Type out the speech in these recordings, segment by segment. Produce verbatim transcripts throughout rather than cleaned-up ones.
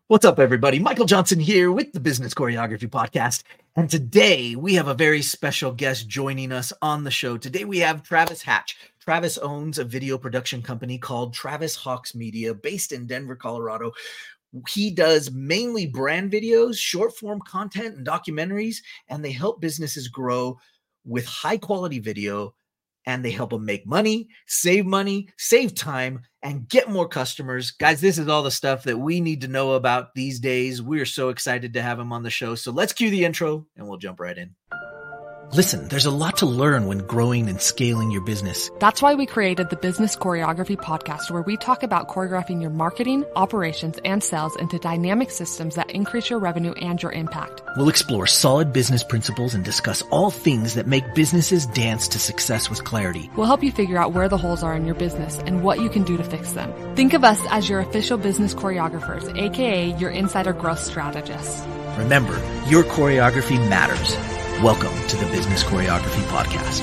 What's up, everybody? Michael Johnson here with the Business Choreography Podcast. And today we have a very special guest joining us on the show. Today we have Travis Hatch. Travis owns a video production company called Travis Hawks Media based in Denver, Colorado. He does mainly brand videos, short form content, and documentaries, and they help businesses grow with high quality video. And they help them make money, save money, save time, and get more customers. Guys, this is all the stuff that we need to know about these days. We are so excited to have him on the show. So let's cue the intro and we'll jump right in. Listen, there's a lot to learn when growing and scaling your business. That's why we created the Business Choreography Podcast, where we talk about choreographing your marketing, operations, and sales into dynamic systems that increase your revenue and your impact. We'll explore solid business principles and discuss all things that make businesses dance to success with clarity. We'll help you figure out where the holes are in your business and what you can do to fix them. Think of us as your official business choreographers, aka your insider growth strategists. Remember, your choreography matters. Welcome to the Business Choreography Podcast.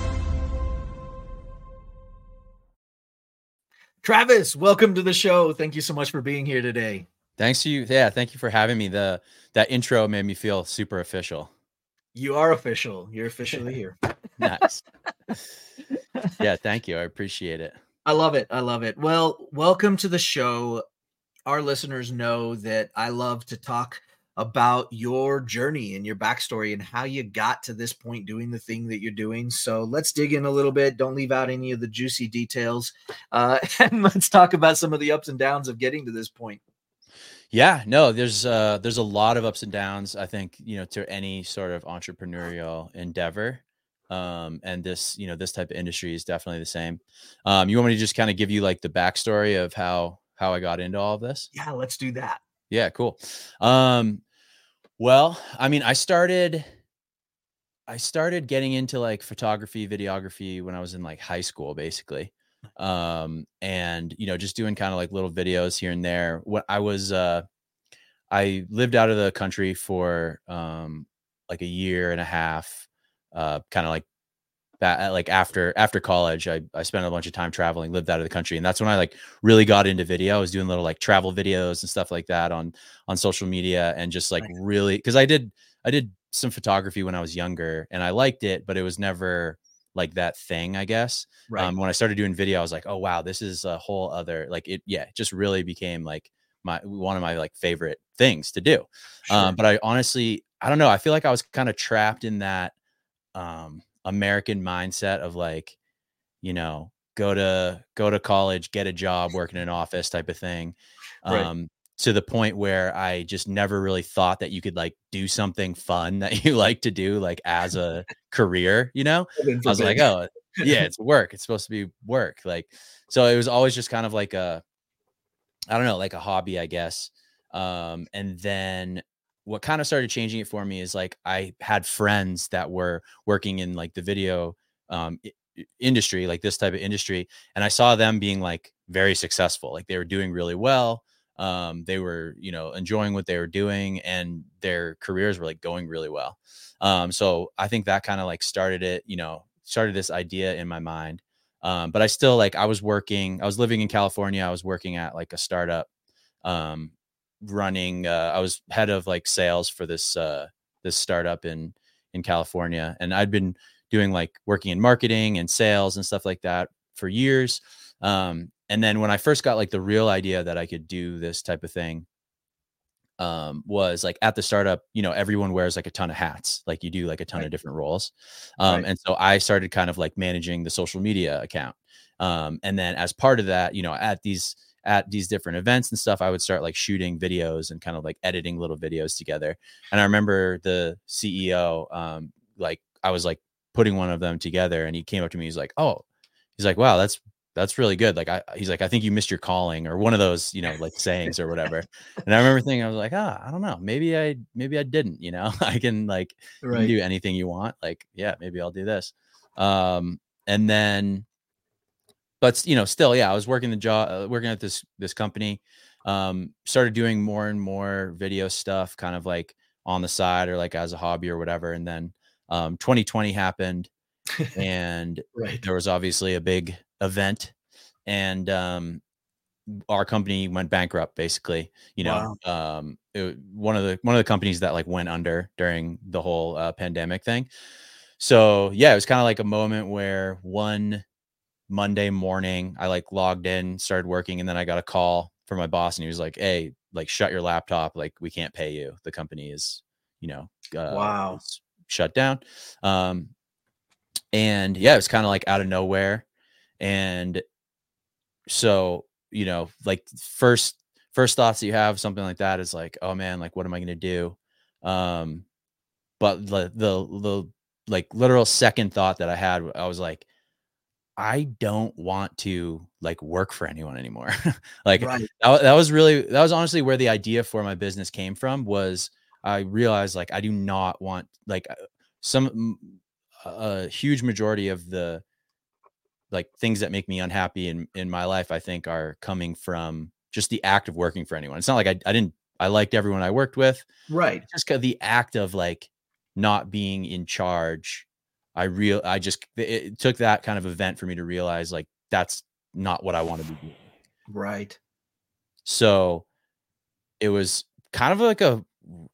Travis, welcome to the show. Thank you so much for being here today. Thanks to you. Yeah, thank you for having me. The that intro made me feel super official. You are official. You're officially here. Nice. Yeah, thank you. I appreciate it. I love it. I love it. Well, welcome to the show. Our listeners know that I love to talk about your journey and your backstory and how you got to this point doing the thing that you're doing. So let's dig in a little bit. Don't leave out any of the juicy details. Uh, and let's talk about some of the ups and downs of getting to this point. Yeah, no, there's uh, there's a lot of ups and downs, I think, you know, to any sort of entrepreneurial endeavor. Um, and this, you know, this type of industry is definitely the same. Um, you want me to just kind of give you like the backstory of how, how I got into all of this? Yeah, let's do that. Yeah, cool. Um, Well, I mean, I started, I started getting into like photography, videography when I was in like high school, basically. Um, and, you know, just doing kind of like little videos here and there. What I was, uh, I lived out of the country for, um, like a year and a half, uh, kind of like that, like after, after college, I, I spent a bunch of time traveling, lived out of the country. And that's when I like really got into video. I was doing little like travel videos and stuff like that on, on social media, and just like Nice. really, cause I did, I did some photography when I was younger and I liked it, but it was never like that thing, I guess. Right. Um, when I started doing video, I was like, oh wow, this is a whole other, like it, yeah, it just really became like my, one of my like favorite things to do. Sure. Um, but I honestly, I don't know. I feel like I was kind of trapped in that, um, American mindset of like, you know, go to, go to college, get a job, work in an office type of thing. Right. Um, to the point where I just never really thought that you could like do something fun that you like to do, like as a career, you know, I was like, oh yeah, it's work. It's supposed to be work. Like, so it was always just kind of like a, I don't know, like a hobby, I guess. Um, and then what kind of started changing it for me is like, I had friends that were working in like the video, um, i- industry, like this type of industry. And I saw them being like very successful. Like they were doing really well. Um, they were, you know, enjoying what they were doing, and their careers were like going really well. Um, so I think that kind of like started it, you know, started this idea in my mind. Um, but I still like, I was working, I was living in California. I was working at like a startup, um, running, uh, I was head of like sales for this, uh, this startup in, in California. And I'd been doing like working in marketing and sales and stuff like that for years. Um, and then when I first got like the real idea that I could do this type of thing, um, was like at the startup, you know, everyone wears like a ton of hats, like you do like a ton Right. of different roles. Um, Right. and so I started kind of like managing the social media account. Um, and then as part of that, you know, at these, at these different events and stuff, I would start like shooting videos and kind of like editing little videos together. And I remember the C E O, um, like I was like putting one of them together, and he came up to me, he's like, oh, he's like, wow, that's, that's really good. Like, I, he's like, I think you missed your calling, or one of those, you know, like sayings or whatever. And I remember thinking, I was like, ah, I don't know, maybe I, maybe I didn't, you know, I can like, you can Right. do anything you want. Like, yeah, maybe I'll do this. Um, and then, but you know, still, yeah, I was working the job, uh, working at this, this company, um, started doing more and more video stuff, kind of like on the side or like as a hobby or whatever. And then, um, twenty twenty happened, and Right. there was obviously a big event, and, um, our company went bankrupt, basically, you know. Wow. Um, it, one of the one of the companies that like went under during the whole uh, pandemic thing. So yeah, it was kind of like a moment where one Monday morning I like logged in, started working, and then I got a call from my boss, and he was like, "Hey, like shut your laptop. Like we can't pay you. The company is, you know, uh, Wow. is shut down." Um, and yeah, it was kind of like out of nowhere, and so, you know, like first first thoughts that you have something like that is like, oh man, like what am I going to do? Um, but the the the like literal second thought that I had, I was like, I don't want to like work for anyone anymore. Like Right. that, wa- that was really that was honestly where the idea for my business came from. Was I realized like I do not want like uh, some mm, a huge majority of the like things that make me unhappy in in my life, I think, are coming from just the act of working for anyone. It's not like I I didn't I liked everyone I worked with. Right. It's just 'cause the act of like not being in charge. I real I just it took that kind of event for me to realize like that's not what I want to be doing. Right. So it was kind of like a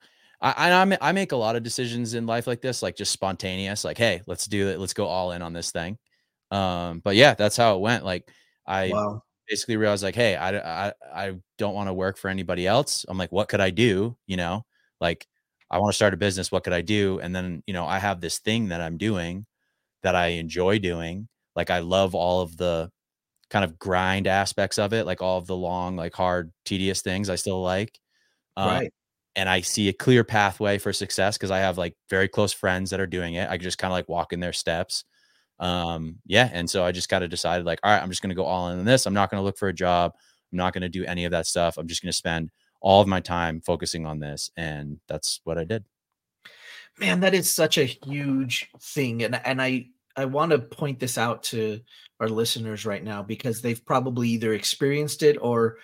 I I, I ma- I make a lot of decisions in life like this, like just spontaneous, like, hey, let's do it, let's go all in on this thing. Um, but yeah, that's how it went. Like I Wow. basically realized like, hey, I I, I don't want to work for anybody else. I'm like, what could I do? You know, like I want to start a business. What could I do? And then, you know, I have this thing that I'm doing that I enjoy doing. Like I love all of the kind of grind aspects of it, like all of the long, like hard, tedious things I still like. Um, Right. and I see a clear pathway for success because I have like very close friends that are doing it. I can just kind of like walk in their steps. Um, yeah. And so I just kind of decided like, all right, I'm just going to go all in on this. I'm not going to look for a job. I'm not going to do any of that stuff. I'm just going to spend all of my time focusing on this. And that's what I did. Man, that is such a huge thing, and and I I want to point this out to our listeners right now because they've probably either experienced it or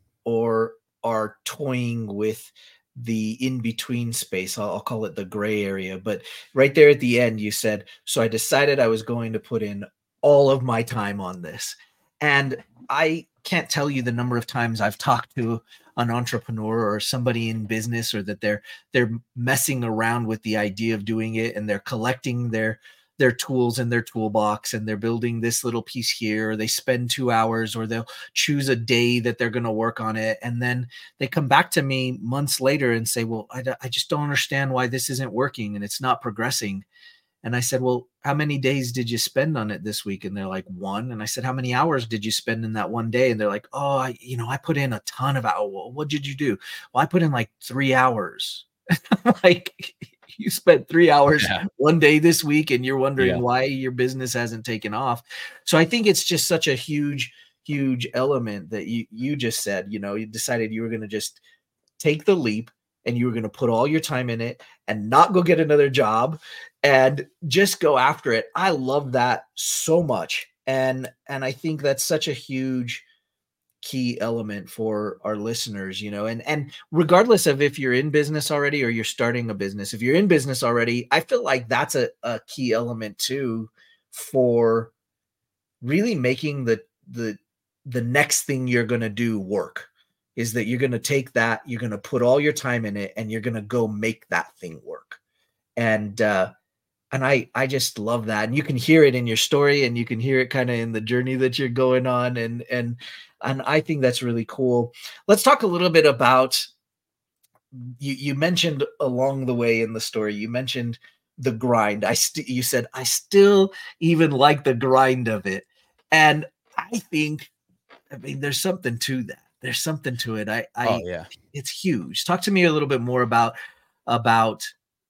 or are toying with the in between space. I'll, I'll call it the gray area. But right there at the end, you said, "So I decided I was going to put in all of my time on this," and I can't tell you the number of times I've talked to an entrepreneur or somebody in business, or that they're they're messing around with the idea of doing it, and they're collecting their their tools in their toolbox, and they're building this little piece here, or they spend two hours, or they'll choose a day that they're going to work on it, and then they come back to me months later and say, well, I, I just don't understand why this isn't working and it's not progressing. And I said, well, how many days did you spend on it this week? And they're like, one. And I said, how many hours did you spend in that one day? And they're like, oh, I, you know, I put in a ton of hours. Well, what did you do? Well, I put in like three hours. Like, you spent three hours Yeah. one day this week and you're wondering Yeah. why your business hasn't taken off. So I think it's just such a huge, huge element that you, you just said, you know, you decided you were going to just take the leap and you were going to put all your time in it and not go get another job and just go after it. I love that so much. And, and I think that's such a huge key element for our listeners, you know, and, and regardless of if you're in business already or you're starting a business, if you're in business already, I feel like that's a, a key element too, for really making the, the, the next thing you're going to do work, is that you're going to take that, you're going to put all your time in it, and you're going to go make that thing work. And, uh, and I, I just love that. And you can hear it in your story, and you can hear it kind of in the journey that you're going on. And, and, and I think that's really cool. Let's talk a little bit about, you, you mentioned along the way in the story, you mentioned the grind. I st- you said, I still even like the grind of it. And I think, I mean, there's something to that. There's something to it. I, I, Oh yeah. it's huge. Talk to me a little bit more about, about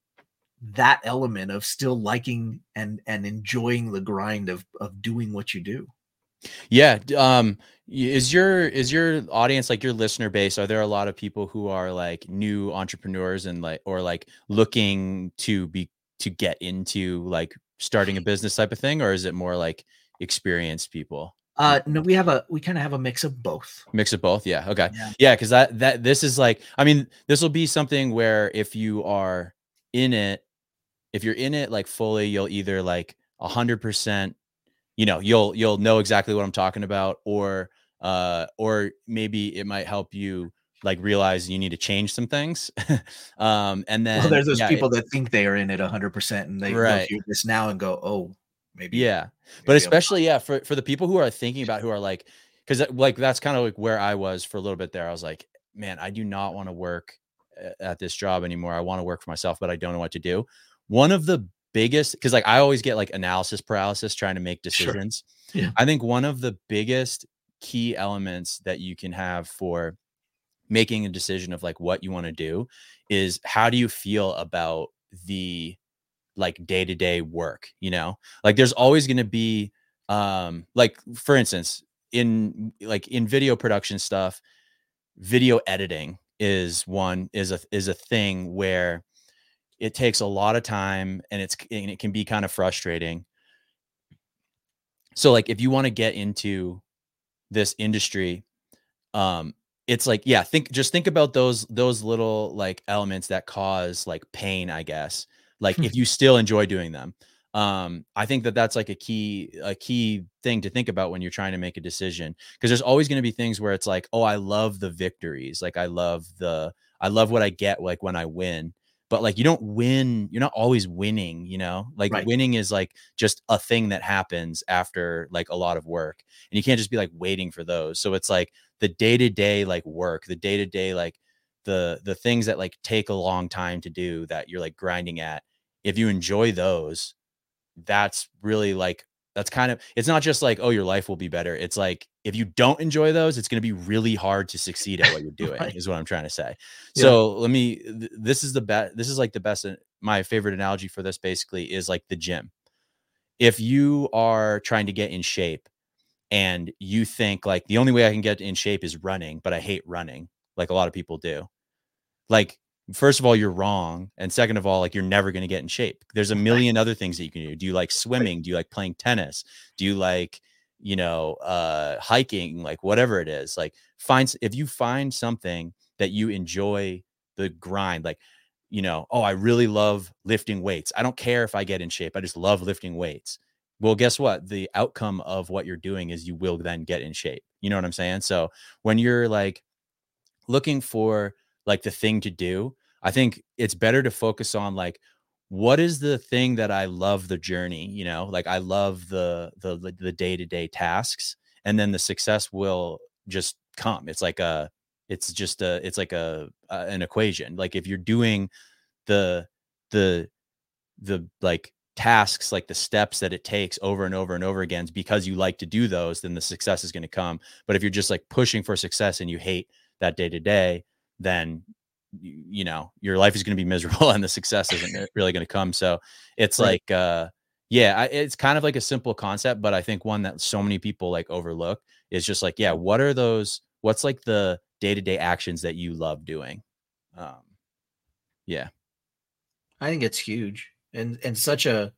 that element of still liking and, and enjoying the grind of, of doing what you do. Yeah. d- Um, y- is your, is your audience, like your listener base, are there a lot of people who are like new entrepreneurs and like, or like looking to be, to get into like starting a business type of thing? Or is it more like experienced people? Uh, no, we have a, we kind of have a mix of both. Mix of both. Yeah. Okay. Yeah. Yeah. Cause that, that, this is like, I mean, this will be something where if you are in it, if you're in it like fully, you'll either like a hundred percent, you know, you'll, you'll know exactly what I'm talking about, or Uh, or maybe it might help you like realize you need to change some things. um, and Well, then, there's those yeah, it, people that think they are in it one hundred percent and they they'll right. hear this now and go, "Oh, maybe Yeah. But maybe I'm not." especially, yeah, for, for the people who are thinking about who are like, cause like, that's kind of like where I was for a little bit there. I was like, man, I do not want to work a- at this job anymore. I want to work for myself, but I don't know what to do. One of the biggest, cause like I always get like analysis paralysis trying to make Sure. decisions. Yeah. I think one of the biggest key elements that you can have for making a decision of like what you want to do is how do you feel about the like day-to-day work, you know? Like there's always going to be um like for instance, in like in video production stuff, video editing is one is a is a thing where it takes a lot of time and it's and it can be kind of frustrating. So like if you want to get into this industry, um it's like, yeah, think just think about those those little like elements that cause like pain, I guess, like if you still enjoy doing them. um I think that that's like a key a key thing to think about when you're trying to make a decision, because there's always going to be things where it's like, oh, I love the victories, like i love the I love what I get like when I win, but like you don't win, you're not always winning, you know, like Right. winning is like just a thing that happens after like a lot of work, and you can't just be like waiting for those. So it's like the day-to-day like work, the day-to-day like the the things that like take a long time to do that you're like grinding at, if you enjoy those, that's really like that's kind of, it's not just like, oh, your life will be better. It's like if you don't enjoy those, it's going to be really hard to succeed at what you're doing. Right. Is what I'm trying to say. Yeah. So let me th- this is the best this is like the best uh, my favorite analogy for this basically is like the gym. If you are trying to get in shape and you think like the only way I can get in shape is running, but I hate running, like a lot of people do. Like, first of all, you're wrong. And second of all, like you're never going to get in shape. There's a million other things that you can do. Do you like swimming? Do you like playing tennis? Do you like, you know, uh, hiking, like whatever it is, like find, if you find something that you enjoy the grind, like, you know, oh, I really love lifting weights. I don't care if I get in shape. I just love lifting weights. Well, guess what? The outcome of what you're doing is you will then get in shape. You know what I'm saying? So when you're like looking for like the thing to do, I think it's better to focus on like, what is the thing that I love the journey, you know, like I love the, the, the day-to-day tasks, and then the success will just come. It's like a, it's just a, it's like a, a an equation. Like if you're doing the, the, the like tasks, like the steps that it takes over and over and over again because you like to do those, then the success is going to come. But if you're just like pushing for success and you hate that day to day, then you, you know, your life is going to be miserable and the success isn't really going to come. So it's Right. like, uh, yeah, I, it's kind of like a simple concept, but I think one that so many people like overlook is just like, yeah, what are those, what's like the day-to-day actions that you love doing? Um, yeah. I think it's huge and and such a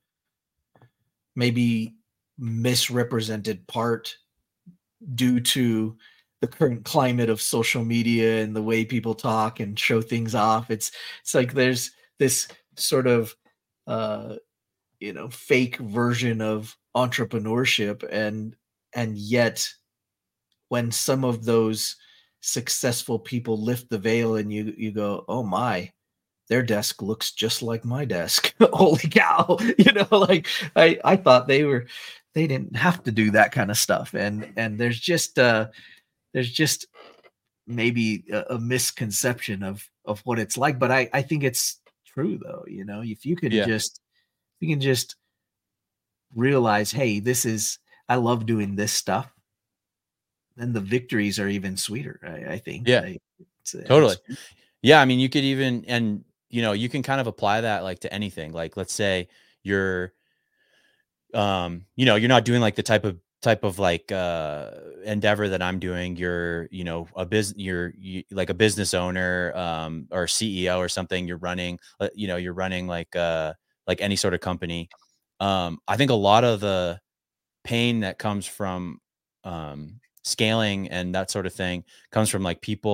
maybe misrepresented part due to the current climate of social media and the way people talk and show things off. It's it's like there's this sort of uh you know fake version of entrepreneurship, and and yet when some of those successful people lift the veil and you you go, oh my, their desk looks just like my desk. Holy cow. You know, like I, I thought they were, they didn't have to do that kind of stuff. And, and there's just, uh, there's just maybe a, a misconception of, of what it's like. But I, I think it's true though. You know, if you can Yeah. just, you can just realize, hey, this is, I love doing this stuff. Then the victories are even sweeter. I, I think. Yeah, I, it's, totally. it's, Yeah, I mean, you could even, and you know, you can kind of apply that like to anything. Like, let's say you're, um, you know, you're not doing like the type of type of like uh endeavor that I'm doing. You're, you know, a business, you're you, like a business owner, um, or C E O or something. You're running, uh, you know, you're running like uh like any sort of company. Um, I think a lot of the pain that comes from um scaling and that sort of thing comes from like people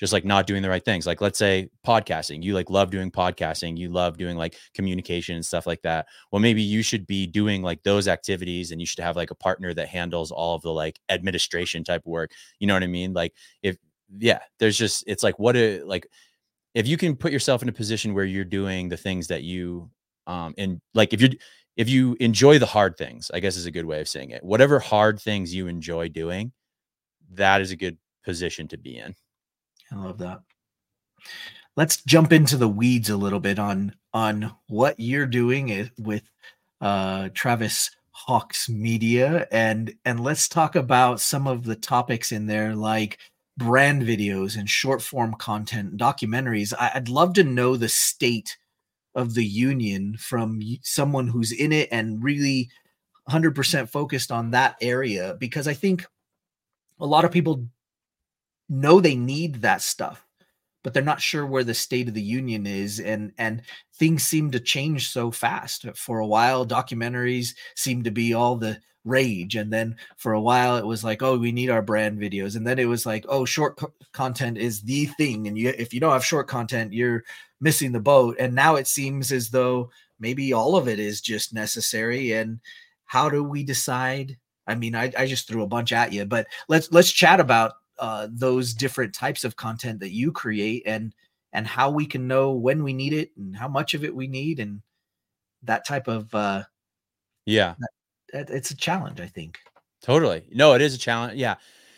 just like not doing the right things. Like, let's say podcasting, you like love doing podcasting, you love doing like communication and stuff like that. Well, maybe you should be doing like those activities, and you should have like a partner that handles all of the like administration type of work. You know what I mean? Like if, yeah, there's just, it's like, what a, like, if you can put yourself in a position where you're doing the things that you, um, and like, if you're, if you enjoy the hard things, I guess is a good way of saying it, whatever hard things you enjoy doing, that is a good position to be in. I love that. Let's jump into the weeds a little bit on on what you're doing with uh, Travis Hawks Media, and and let's talk about some of the topics in there, like brand videos and short form content, documentaries. I, I'd love to know the state of the union from someone who's in it and really one hundred percent focused on that area, because I think a lot of people know they need that stuff, but they're not sure where the state of the union is. And, and things seem to change so fast. For a while, documentaries seem to be all the rage. And then for a while it was like, oh, we need our brand videos. And then it was like, oh, short co- content is the thing. And you, if you don't have short content, you're missing the boat. And now it seems as though maybe all of it is just necessary. And how do we decide? I mean, I, I just threw a bunch at you, but let's, let's chat about Uh, those different types of content that you create, and and how we can know when we need it and how much of it we need, and that type of uh yeah that, it's a challenge, I think. Totally. No, it is a challenge. Yeah.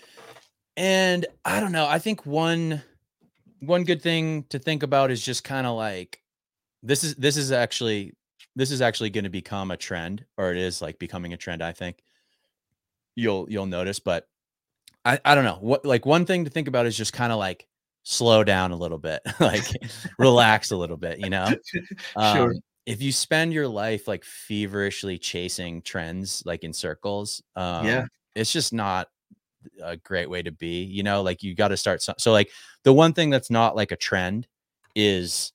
And I don't know, I think one one good thing to think about is just kind of like, this is this is actually this is actually going to become a trend, or it is like becoming a trend. I think you'll you'll notice, but I, I don't know what, like one thing to think about is just kind of like slow down a little bit, like relax a little bit, you know? Sure. Um, if you spend your life like feverishly chasing trends, like in circles, um, Yeah. it's just not a great way to be, you know, like you got to start. So, so like the one thing that's not like a trend is,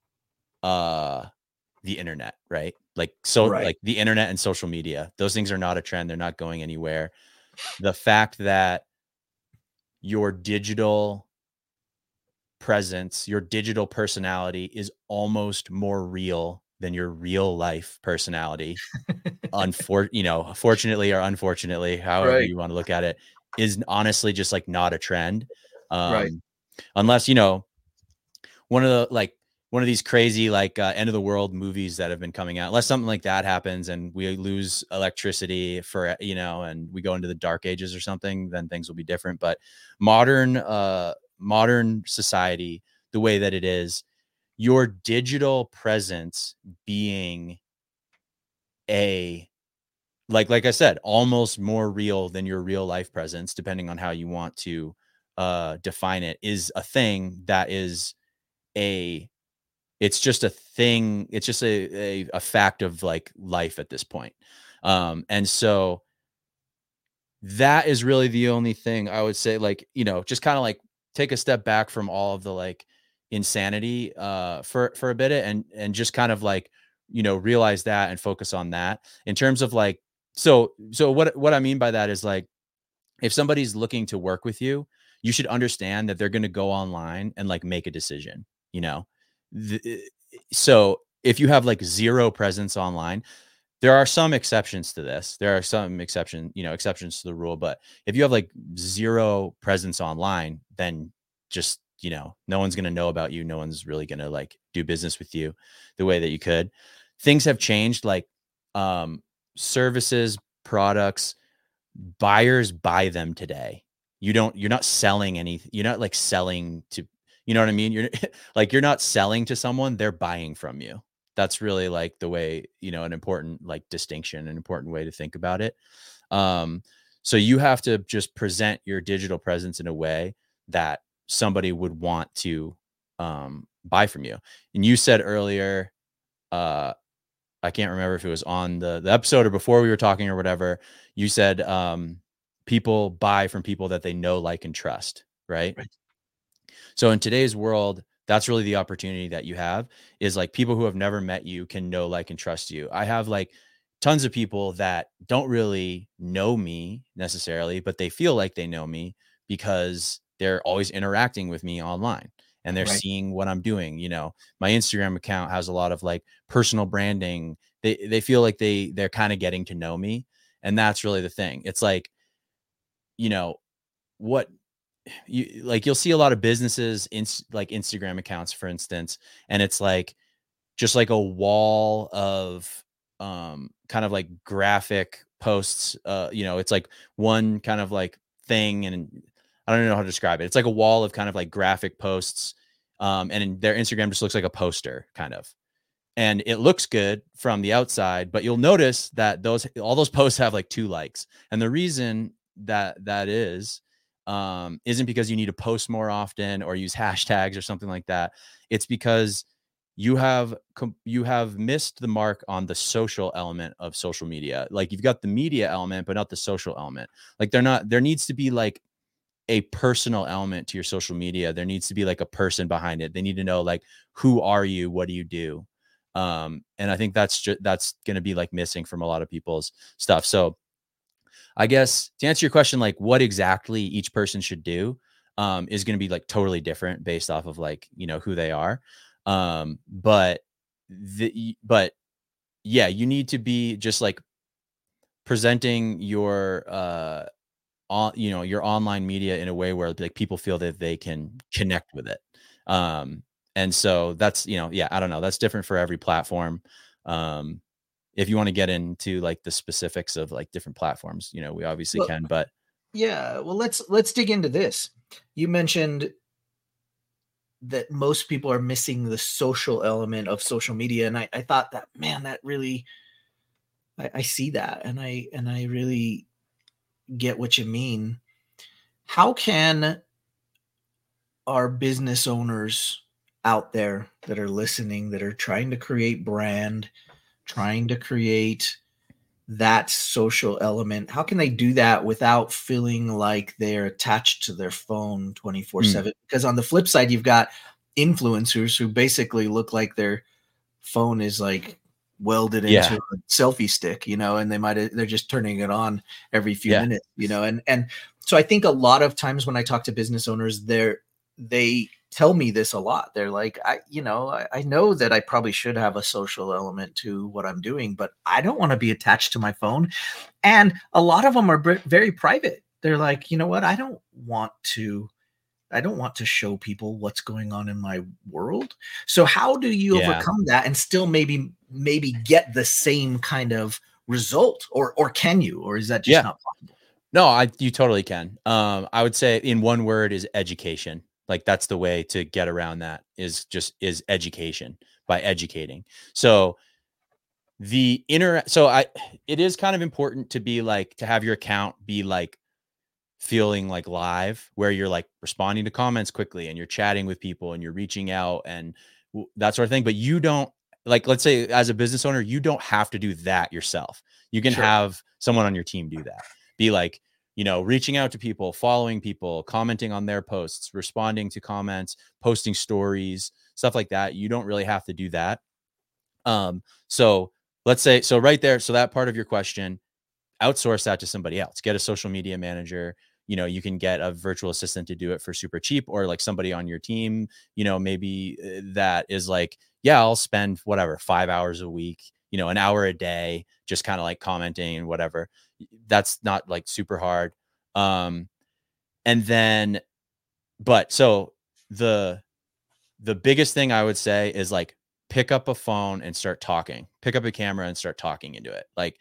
uh, the internet, right? Like, so Right. like the internet and social media, those things are not a trend. They're not going anywhere. The fact that your digital presence, your digital personality is almost more real than your real life personality. Unfor- you know, fortunately or unfortunately, however Right. you want to look at it, is honestly just like not a trend. Um, Right. Unless, you know, one of the, like one of these crazy, like uh, end of the world movies that have been coming out, unless something like that happens and we lose electricity for, you know, and we go into the dark ages or something, then things will be different. But modern, uh, modern society, the way that it is, your digital presence being a, like, like I said, almost more real than your real life presence, depending on how you want to uh, define it, is a thing that is a, it's just a thing. It's just a, a, a fact of like life at this point. Um, and so that is really the only thing I would say, like, you know, just kind of like take a step back from all of the like insanity uh, for, for a bit and, and just kind of like, you know, realize that and focus on that in terms of like, so, so what, what I mean by that is like, if somebody's looking to work with you, you should understand that they're going to go online and like make a decision, you know? The, so if you have like zero presence online, there are some exceptions to this. There are some exception, you know, exceptions to the rule. But if you have like zero presence online, then just, you know, no one's going to know about you. No one's really going to like do business with you the way that you could. Things have changed, like um, services, products, buyers buy them today. You don't, you're not selling anything. You're not like selling to, you know what I mean? You're like, you're not selling to someone, they're buying from you. That's really like the way, you know, an important like distinction, an important way to think about it. Um, so you have to just present your digital presence in a way that somebody would want to um, buy from you. And you said earlier, uh, I can't remember if it was on the, the episode or before we were talking or whatever, you said um, people buy from people that they know, like, and trust, right? Right. So in today's world, that's really the opportunity that you have, is like people who have never met you can know, like, and trust you. I have like tons of people that don't really know me necessarily, but they feel like they know me because they're always interacting with me online and they're Right. seeing what I'm doing. You know, my Instagram account has a lot of like personal branding. They, they feel like they, they're kind of getting to know me. And that's really the thing. It's like, you know, what you like, you'll see a lot of businesses in like Instagram accounts, for instance, and it's like, just like a wall of um, kind of like graphic posts. Uh, you know, it's like one kind of like thing, and I don't know how to describe it. It's like a wall of kind of like graphic posts. Um, and their Instagram just looks like a poster kind of, and it looks good from the outside, but you'll notice that those, all those posts have like two likes. And the reason that that is, um, isn't because you need to post more often or use hashtags or something like that. It's because you have you have missed the mark on the social element of social media. Like you've got the media element, but not the social element. Like they're not, there needs to be like a personal element to your social media. There needs to be like a person behind it. They need to know like, who are you? What do you do? Um, and I think that's just, that's going to be like missing from a lot of people's stuff. So I guess to answer your question, like what exactly each person should do, um, is going to be like totally different based off of like, you know, who they are. Um, but the, but yeah, you need to be just like presenting your, uh, on, you know, your online media in a way where like people feel that they can connect with it. Um, and so that's, you know, yeah, I don't know. That's different for every platform. Um, if you want to get into like the specifics of like different platforms, you know, we obviously Well, can, but yeah, well, let's, let's dig into this. You mentioned that most people are missing the social element of social media. And I, I thought that, man, that really, I, I see that. And I, and I really get what you mean. How can our business owners out there that are listening, that are trying to create brand, trying to create that social element, how can they do that without feeling like they're attached to their phone twenty-four seven? Because on the flip side, you've got influencers who basically look like their phone is like welded yeah, into a selfie stick, you know, and they might, they're just turning it on every few yeah, minutes, you know, and, and so I think a lot of times when I talk to business owners, they're, they tell me this a lot. They're like, I, you know, I, I know that I probably should have a social element to what I'm doing, but I don't want to be attached to my phone. And a lot of them are b- very private. They're like, you know what? I don't want to, I don't want to show people what's going on in my world. So how do you yeah. overcome that and still maybe, maybe get the same kind of result, or, or can you, or is that just Yeah. not possible? No, I, you totally can. Um, I would say in one word is education. Like that's the way to get around that, is just, is education, by educating. So the inner, so I, it is kind of important to be like, to have your account be like feeling like live, where you're like responding to comments quickly and you're chatting with people and you're reaching out and w- that sort of thing. But you don't, like, let's say as a business owner, you don't have to do that yourself. You can Sure. have someone on your team do that. Be like, you know, reaching out to people, following people, commenting on their posts, responding to comments, posting stories, stuff like that. You don't really have to do that. Um, so let's say, so right there, so that part of your question, outsource that to somebody else. Get a social media manager. You know, you can get a virtual assistant to do it for super cheap, or like somebody on your team, you know, maybe uh, that is like, yeah, I'll spend whatever, five hours a week, you know, an hour a day, just kind of like commenting and whatever. That's not like super hard. Um, and then, but so the, the biggest thing I would say is like, pick up a phone and start talking, pick up a camera and start talking into it. Like,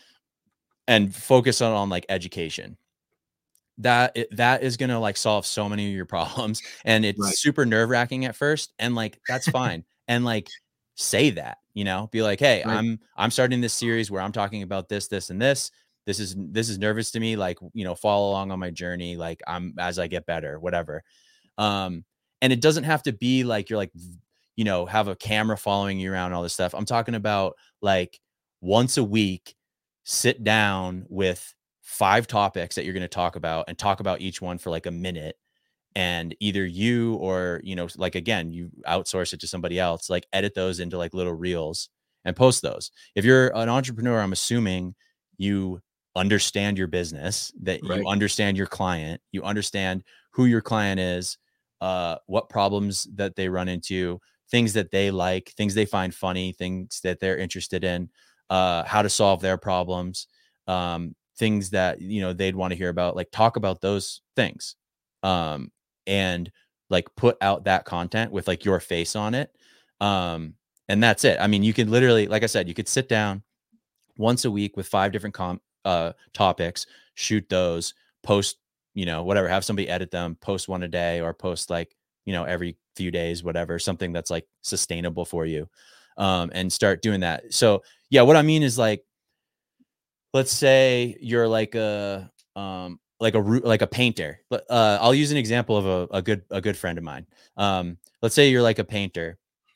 and focus on, on like education. That that is going to like solve so many of your problems. And it's Right. super nerve wracking at first. And like, that's fine. And like, say that, you know, be like, hey, Right. I'm, I'm starting this series where I'm talking about this, this, and this, this is, this is nervous to me. Like, you know, follow along on my journey. Like I'm, as I get better, whatever. Um, and it doesn't have to be like, you're like, you know, have a camera following you around, all this stuff. I'm talking about like once a week, sit down with five topics that you're going to talk about and talk about each one for like a minute. And either you or, you know, like, again, you outsource it to somebody else, like edit those into like little reels and post those. If you're an entrepreneur, I'm assuming you understand your business, that Right. you understand your client, you understand who your client is, uh, what problems that they run into, things that they like, things they find funny, things that they're interested in, uh, how to solve their problems, um, things that, you know, they'd want to hear about, like talk about those things. Um, and like put out that content with like your face on it. Um, and that's it. I mean, you could literally, like I said, you could sit down once a week with five different com uh, topics, shoot those, post, you know, whatever, have somebody edit them, post one a day or post like, you know, every few days, whatever, something that's like sustainable for you, um, and start doing that. So yeah, what I mean is like, let's say you're like a, um, like a like a painter. But uh, I'll use an example of a, a good, a good friend of mine. Um, let's say you're like a painter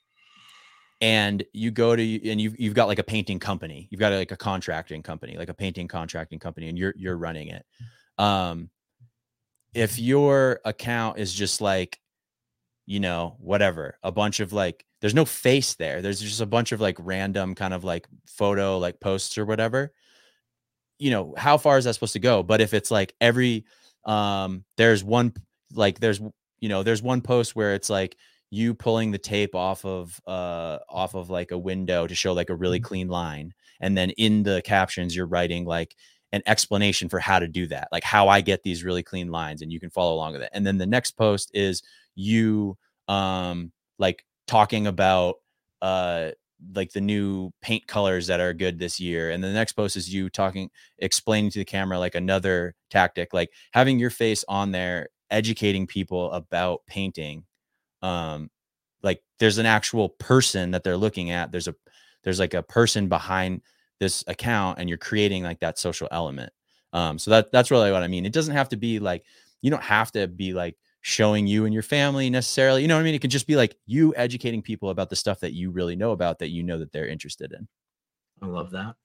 and you go to, and you've, you've got like a painting company, you've got like a contracting company, like a painting contracting company, and you're, you're running it. Um, if your account is just like, you know, whatever, a bunch of like, there's no face there. There's just a bunch of like random kind of like photo, like posts or whatever, you know, how far is that supposed to go? But if it's like every, um, there's one, like there's, you know, there's one post where it's like you pulling the tape off of, uh, off of like a window to show like a really clean line. And then in the captions, you're writing like an explanation for how to do that, like how I get these really clean lines, and you can follow along with it. And then the next post is you, um, like talking about, uh, like the new paint colors that are good this year. And the next post is you talking, explaining to the camera, like another tactic, like having your face on there, educating people about painting. Um, like there's an actual person that they're looking at. There's a, there's like a person behind this account, and you're creating like that social element. Um, so that, that's really what I mean. It doesn't have to be like, you don't have to be like showing you and your family necessarily, you know what I mean? It can just be like you educating people about the stuff that you really know about, that you know that they're interested in. I love that.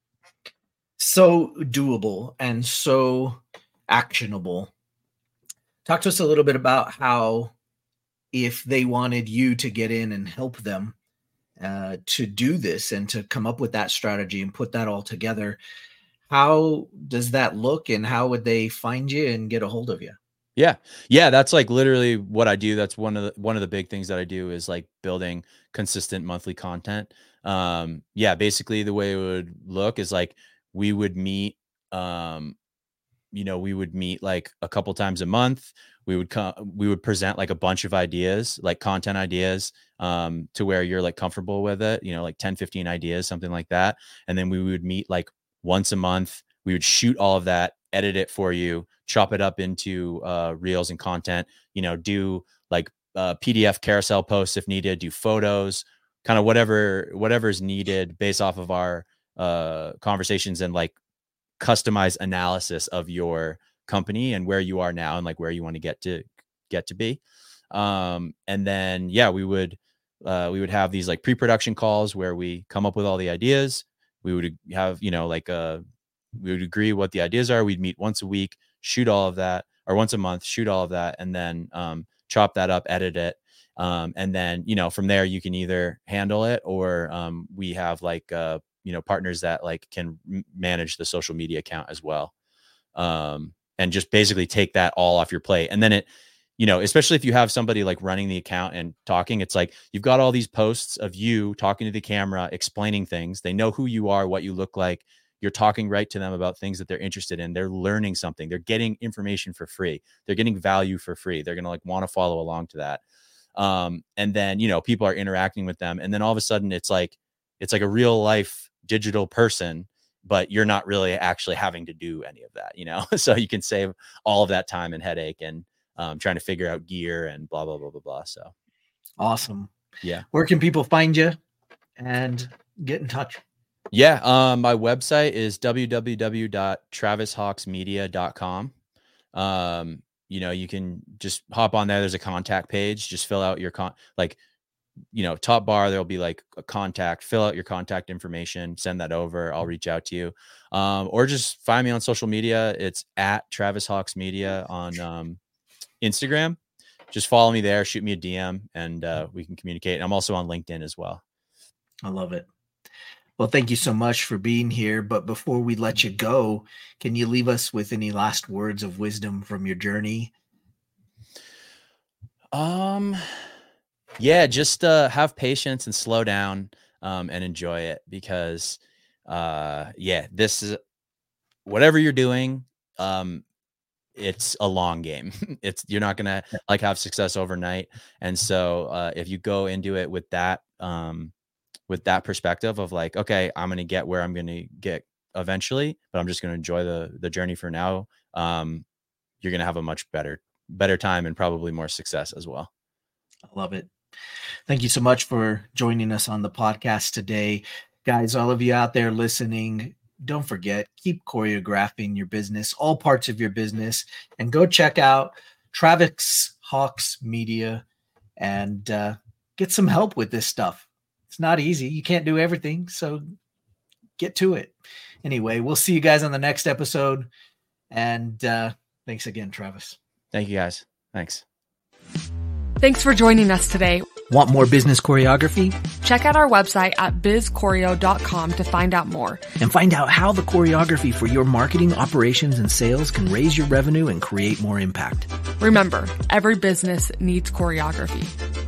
So doable and so actionable. Talk to us a little bit about how, if they wanted you to get in and help them uh, to do this and to come up with that strategy and put that all together, how does that look, and how would they find you and get a hold of you? Yeah. Yeah. That's like literally what I do. That's one of the, one of the big things that I do is like building consistent monthly content. Um, yeah, basically the way it would look is like, we would meet, um, you know, we would meet like a couple times a month. We would come, we would present like a bunch of ideas, like content ideas, um, to where you're like comfortable with it, you know, like ten, fifteen ideas, something like that. And then we would meet like once a month. We would shoot all of that, edit it for you, chop it up into uh, reels and content, you know, do like uh, P D F carousel posts if needed, do photos, kind of whatever, whatever's needed based off of our uh, conversations, and like customized analysis of your company and where you are now and like where you want to get to get to be. Um, and then, yeah, we would, uh, we would have these like pre-production calls where we come up with all the ideas. We would have, you know, like, uh, we would agree what the ideas are. We'd meet once a week, shoot all of that, or once a month, shoot all of that, and then, um, chop that up, edit it. Um, and then, you know, from there you can either handle it, or, um, we have like, uh, you know, partners that like can manage the social media account as well. Um, and just basically take that all off your plate. And then it, you know, especially if you have somebody like running the account and talking, it's like, you've got all these posts of you talking to the camera, explaining things. They know who you are, what you look like. You're talking right to them about things that they're interested in. They're learning something. They're getting information for free. They're getting value for free. They're going to like want to follow along to that. Um, and then, you know, people are interacting with them. And then all of a sudden it's like, it's like a real life digital person, but you're not really actually having to do any of that, you know? So you can save all of that time and headache and um, trying to figure out gear and blah, blah, blah, blah, blah. So. Awesome. Yeah. Where can people find you and get in touch? Yeah. Um, my website is w w w dot travis hawks media dot com. Um, you know, you can just hop on there. There's a contact page, just fill out your con like, you know, top bar, there'll be like a contact, fill out your contact information, send that over. I'll reach out to you. Um, or just find me on social media. It's at Travis Hawks Media on um, Instagram. Just follow me there, shoot me a D M, and uh, we can communicate. I'm also on LinkedIn as well. I love it. Well, thank you so much for being here. But before we let you go, can you leave us with any last words of wisdom from your journey? Um, yeah, just uh, have patience and slow down um, and enjoy it because, uh, yeah, this is whatever you're doing. Um, it's a long game. It's you're not gonna like have success overnight, and so uh, if you go into it with that, um, with that perspective of like, okay, I'm gonna get where I'm gonna get eventually, but I'm just gonna enjoy the the journey for now. Um, you're gonna have a much better better time and probably more success as well. I love it. Thank you so much for joining us on the podcast today. Guys, all of you out there listening, don't forget, keep choreographing your business, all parts of your business, and go check out Travis Hawks Media and uh, get some help with this stuff. It's not easy. You can't do everything, so get to it. Anyway, we'll see you guys on the next episode. And uh, thanks again, Travis. Thank you, guys. Thanks. Thanks for joining us today. Want more business choreography? Check out our website at biz choreo dot com to find out more. And find out how the choreography for your marketing, operations, and sales can raise your revenue and create more impact. Remember, every business needs choreography.